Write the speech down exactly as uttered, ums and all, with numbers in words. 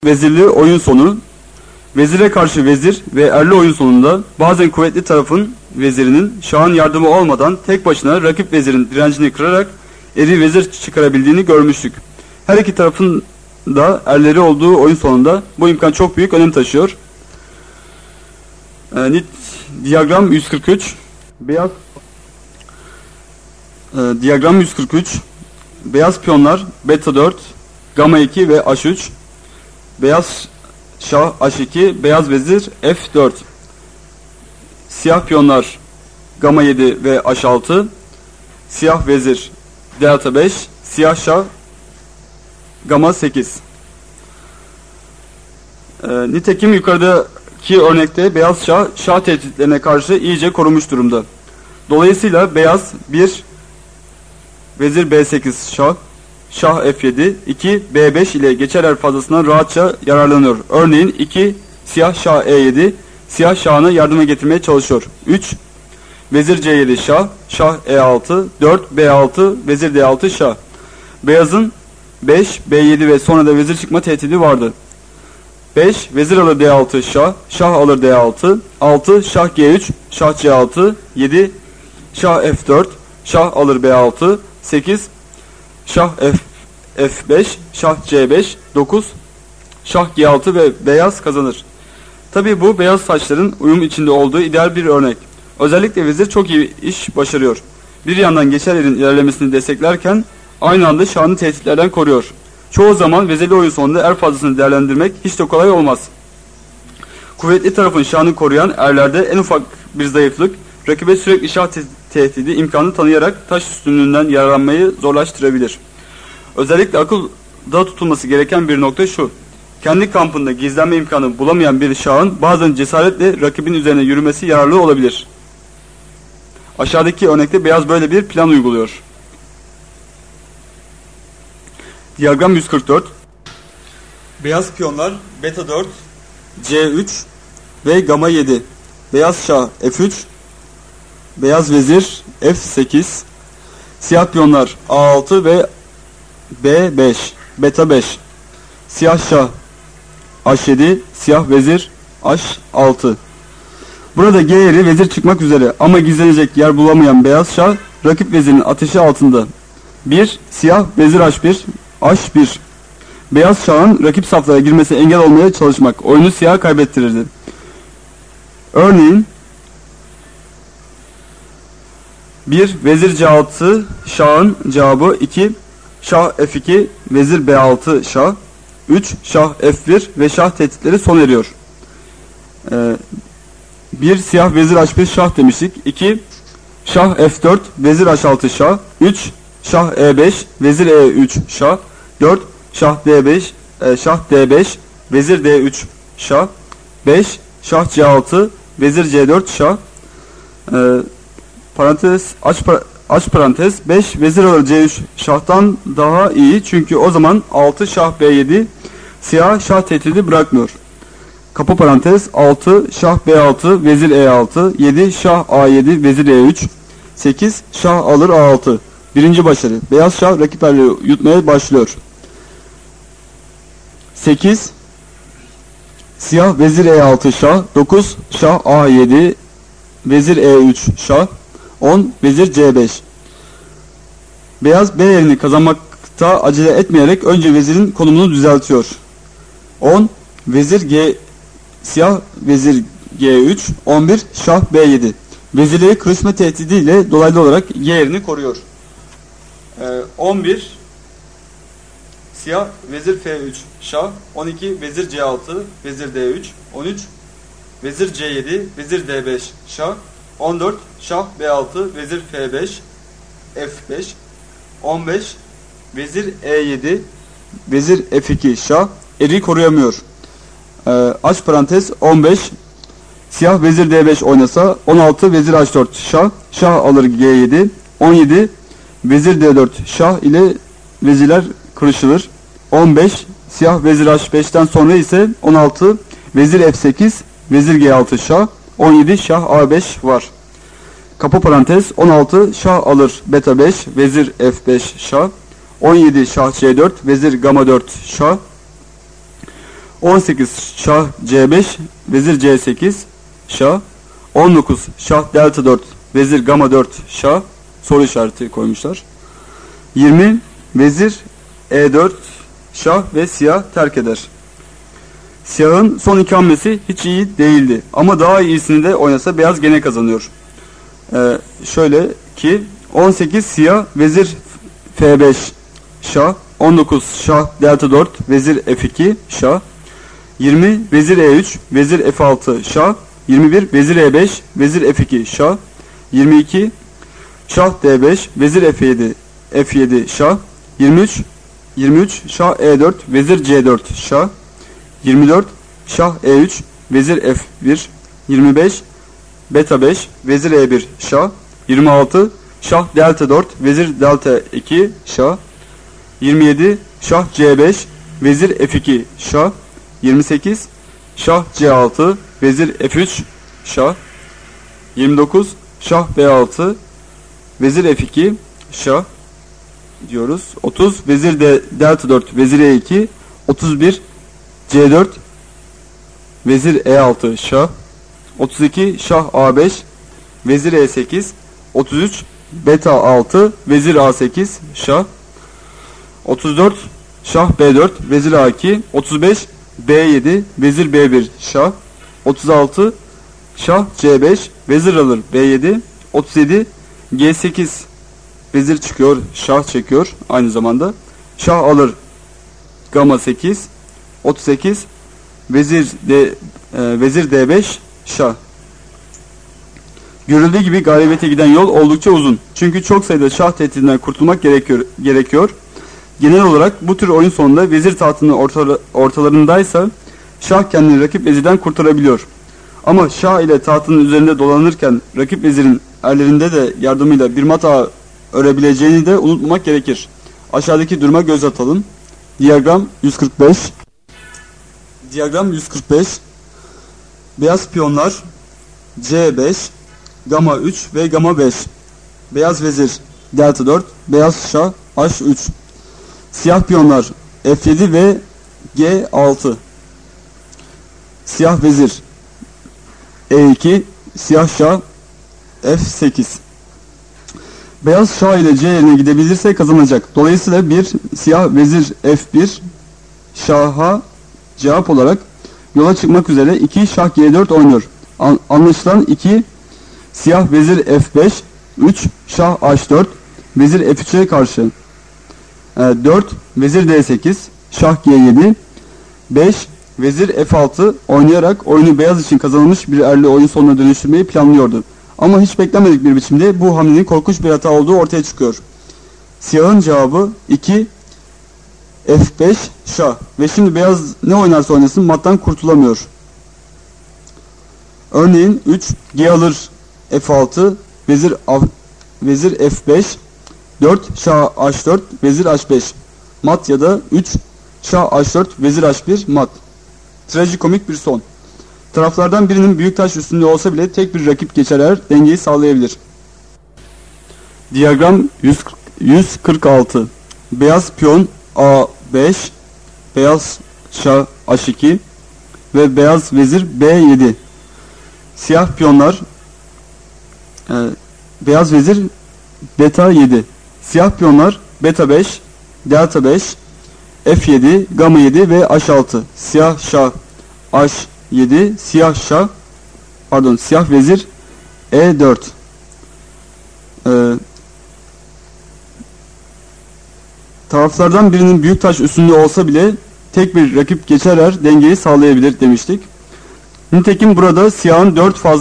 Vezirli oyun sonu, vezire karşı vezir ve erli oyun sonunda bazen kuvvetli tarafın vezirinin şahın yardımı olmadan tek başına rakip vezirin direncini kırarak eri vezir çıkarabildiğini görmüştük. Her iki tarafın da erleri olduğu oyun sonunda bu imkan çok büyük önem taşıyor. E, nit diyagram yüz kırk üç, beyaz e, diyagram yüz kırk üç, beyaz piyonlar beta dört, gamma iki ve h üç. Beyaz şah h iki, beyaz vezir f dört. Siyah piyonlar gamma yedi ve h altı. Siyah vezir delta beş, siyah şah gamma sekiz. Ee, nitekim yukarıdaki örnekte beyaz şah, şah tehditlerine karşı iyice korunmuş durumda. Dolayısıyla beyaz bir, vezir b sekiz şah, şah f yedi, iki b beş ile geçerler fazlasından rahatça yararlanıyor. Örneğin iki siyah şah e yedi, siyah şahını yardıma getirmeye çalışıyor. üç vezir c yedi şah, şah e altı, dört b altı, vezir d altı şah. Beyazın beş b yedi ve sonra da vezir çıkma tehdidi vardı. beş vezir alır d altı şah, şah alır d altı, altı şah g üç, şah c altı, yedi şah f dört, şah alır b altı, sekiz şah f, f beş, şah c beş, dokuz şah g altı ve beyaz kazanır. Tabi bu beyaz taşların uyum içinde olduğu ideal bir örnek. Özellikle vezir çok iyi iş başarıyor. Bir yandan geçer yerin ilerlemesini desteklerken aynı anda şahını tehditlerden koruyor. Çoğu zaman vezirli oyun sonunda er fazlasını değerlendirmek hiç de kolay olmaz. Kuvvetli tarafın şahını koruyan erlerde en ufak bir zayıflık rakibe sürekli şah te tehdidi imkanı tanıyarak taş üstünlüğünden yararlanmayı zorlaştırabilir. Özellikle akılda tutulması gereken bir nokta şu: kendi kampında gizlenme imkanı bulamayan bir şahın bazen cesaretle rakibin üzerine yürümesi yararlı olabilir. Aşağıdaki örnekte beyaz böyle bir plan uyguluyor. Diyagram yüz kırk dört. Beyaz piyonlar beta dört, c üç ve gamma yedi. Beyaz şah f üç, beyaz vezir f sekiz. Siyah piyonlar a altı ve b beş, beta beş. Siyah şah h yedi, siyah vezir h altı. Burada g eri vezir çıkmak üzere ama gizlenecek yer bulamayan beyaz şah rakip vezirin ateşi altında. bir siyah vezir h bir, h bir. Beyaz şahın rakip saflara girmesine engel olmaya çalışmak oyunu siyaha kaybettirirdi. Örneğin bir vezir c altı şahın cevabı, iki şah f iki, vezir b altı şah, üç şah f bir ve şah tehditleri sona eriyor. Ee, bir siyah vezir h bir şah demiştik. iki şah f dört, vezir h altı şah, üç şah e beş, vezir e üç şah, dört şah d beş, e, şah d beş, vezir d üç şah, beş şah c altı, vezir c dört şah. Ee, parantez aç, aç parantez, beş vezir alır c üç şahtan daha iyi çünkü o zaman altı şah b yedi siyah şah tehdidi bırakmıyor. Kapı parantez, altı şah b altı, vezir e altı, yedi şah a yedi, vezir e üç, sekiz şah alır a altı. Birinci başarı. Beyaz şah rakip erleri yutmaya başlıyor. sekiz siyah vezir e altı şah, dokuz şah a yedi, vezir e üç şah, on vezir c beş. Beyaz b yerini kazanmakta acele etmeyerek önce vezirin konumunu düzeltiyor. on vezir g, siyah vezir g üç, on bir şah b yedi. Vezirleri kırışma tehdidiyle dolaylı olarak g yerini koruyor. Ee, on bir siyah vezir f üç şah, on iki vezir c altı, vezir d üç, on üç vezir c yedi, vezir d beş şah, on dört şah b altı, vezir f beş, f beş, on beş vezir e yedi, vezir f iki şah, eri koruyamıyor. Ee, aç parantez, on beş siyah vezir d beş oynasa, on altı vezir h dört şah, şah alır g yedi, on yedi vezir d dört şah ile vezirler kırışılır. on beş siyah vezir h beşten sonra ise on altı vezir f sekiz, vezir g altı şah, on yedi şah a beş var. Kapı parantez, on altı şah alır beta beş, vezir f beş şah, on yedi şah c dört, vezir gamma dört şah, on sekiz şah C beş, vezir C sekiz, şah. on dokuz şah delta dört, vezir gamma dört, şah. Soru işareti koymuşlar. yirmi vezir E dört, şah ve siyah terk eder. Siyahın son iki hamlesi hiç iyi değildi. Ama daha iyisini de oynasa beyaz gene kazanıyor. Ee, şöyle ki on sekiz siyah vezir F beş, şah. on dokuz şah delta dört, vezir F iki, şah. yirmi vezir E üç, vezir F altı, şah. yirmi bir vezir E beş, vezir F iki, şah. yirmi iki şah D beş, vezir F yedi, F yedi, şah. yirmi üç yirmi üç şah E dört, vezir C dört, şah. yirmi dört şah E üç, vezir F bir. yirmi beş beta beş, vezir E bir, şah. yirmi altı şah delta dört, vezir delta iki, şah. yirmi yedi şah C beş, vezir F iki, şah. yirmi sekiz şah C altı, vezir F üç, şah. yirmi dokuz şah B altı, vezir F iki, şah diyoruz. otuz vezir de delta dört, vezir E iki. otuz bir C dört, vezir E altı, şah. otuz iki şah A beş, vezir E sekiz. otuz üç beta altı, vezir A sekiz, şah. otuz dört şah B dört, vezir A iki. otuz beş B yedi, vezir B bir, şah. otuz altı şah C beş, vezir alır B yedi. otuz yedi G sekiz, vezir çıkıyor, şah çekiyor aynı zamanda. Şah alır gamma sekiz. otuz sekiz vezir D, e, vezir D beş, şah. Görüldüğü gibi galibiyete giden yol oldukça uzun. Çünkü çok sayıda şah tehdidinden kurtulmak gerekiyor. gerekiyor. Genel olarak bu tür oyun sonunda vezir tahtının orta, ortalarındaysa şah kendini rakip vezirden kurtarabiliyor. Ama şah ile tahtının üzerinde dolanırken rakip vezirin erlerinde de yardımıyla bir mat ağı örebileceğini de unutmamak gerekir. Aşağıdaki duruma göz atalım. Diyagram yüz kırk beş. Diyagram yüz kırk beş. Beyaz piyonlar C beş, gamma üç ve gamma beş. Beyaz vezir delta dört, beyaz şah H üç. Siyah piyonlar F yedi ve G altı. Siyah vezir E iki, siyah şah F sekiz. Beyaz şah ile C yerine gidebilirse kazanacak. Dolayısıyla bir siyah vezir F bir, şaha cevap olarak yola çıkmak üzere iki şah G dört oynuyor. An anlaşılan iki siyah vezir F beş, üç şah H dört, vezir F üç'e karşı e, dört vezir D sekiz, şah G yedi, beş vezir F altı oynayarak oyunu beyaz için kazanılmış bir erli oyun sonuna dönüştürmeyi planlıyordu. Ama hiç beklenmedik bir biçimde bu hamlenin korkunç bir hata olduğu ortaya çıkıyor. Siyahın cevabı iki F beş şah ve şimdi beyaz ne oynarsa oynasın mattan kurtulamıyor. Örneğin üç G alır F altı, vezir vezir F beş, dört şah H dört, vezir H beş mat ya da üç şah H dört, vezir H bir mat. Trajikomik bir son. Taraflardan birinin büyük taş üstünde olsa bile tek bir rakip geçer eğer dengeyi sağlayabilir. Diyagram yüz kırk altı. Beyaz piyon A beş, beyaz şah H iki ve beyaz vezir B yedi. Siyah piyonlar e, beyaz vezir beta yedi. Siyah piyonlar beta beş, delta beş, F yedi, gamma yedi ve H altı. Siyah şah H yedi, siyah şah pardon siyah vezir E dört. Ee, taraflardan birinin büyük taş üstünde olsa bile tek bir rakip geçer er dengeyi sağlayabilir demiştik. Nitekim burada siyahın dört fazla